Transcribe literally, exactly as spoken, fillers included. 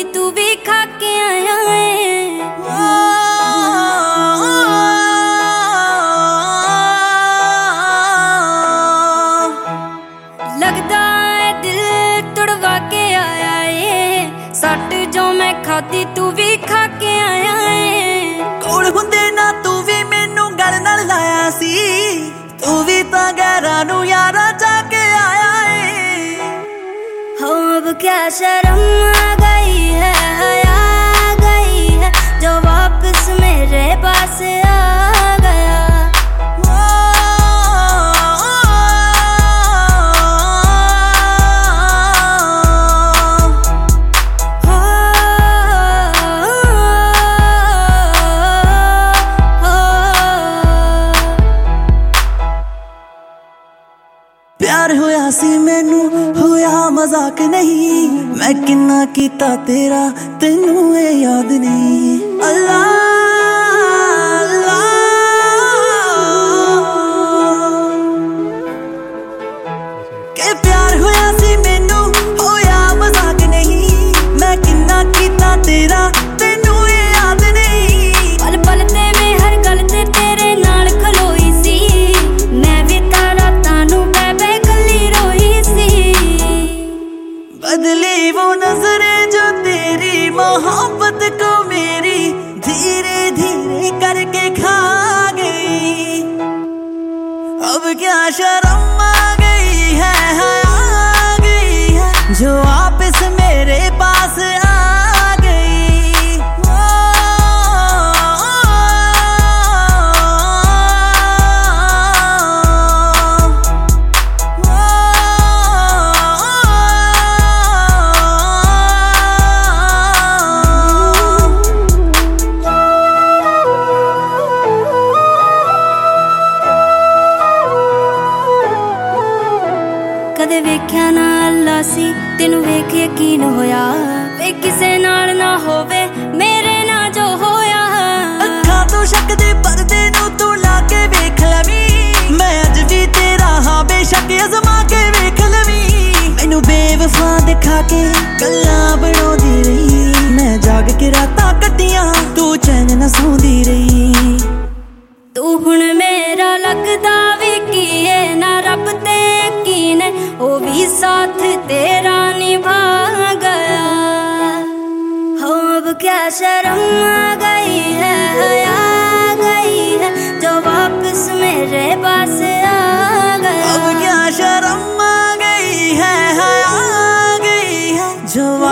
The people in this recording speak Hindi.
तू भी खा के आया है। लगदा है दिल तुड़वा के आया है, सट जो मैं खाती तू भी खा के आया है। कोल हुंदे ना तू भी मैनू गल नाल लाया सी, तू भी तां गैरां नू यारा जाके आया है। हो अब क्या शर्म आ गई है, हया आ गई है, जो वापस मेरे पास आ गया। प्यार होया सी मैनू होया मजाक नहीं, मैं किन्ना कीता तेरा तेनू ए याद नहीं। अल्लाह अल्लाह के प्यार होया सी मैनू होया मजाक नहीं, मैं किन्ना कीता तेरा तेनू ए याद नहीं। पल पल ते मैं हर गल ते तेरे नाल खलोई सी, मैं भी तारा तानू बदली वो नजरें जो तेरी मोहब्बत को मेरी धीरे धीरे करके खा गई। अब क्या शर्म आ गई है, आ गई है, जो वापस मेरे पास आ गई। कदे वेख्या ना अल्लाह सी तेनू वेख यकीन होया, वे किसे नाल ना होवे मेरे ना जो होया। अखां तो शक दे पर्दे नू तू ला के वेख लवीं, मैं अज भी तेरा हां बेशक अजमा के वेख लवीं। मैनू बेवफा दिखा के गल्लां बनाउंदी रही, मैं जाग के रातां कट्टियां तू चैन ना सौंदी रही। तू हुण मेरा लगदा भी की है ना, रब ते यकीन है ओ भी साथ तेरा निभा गया। हो अब क्या शर्म आ गई है, हया आ गई है, जो वापस मेरे पास आ गया। अब क्या शर्म आ गई है, हया आ गई है, जो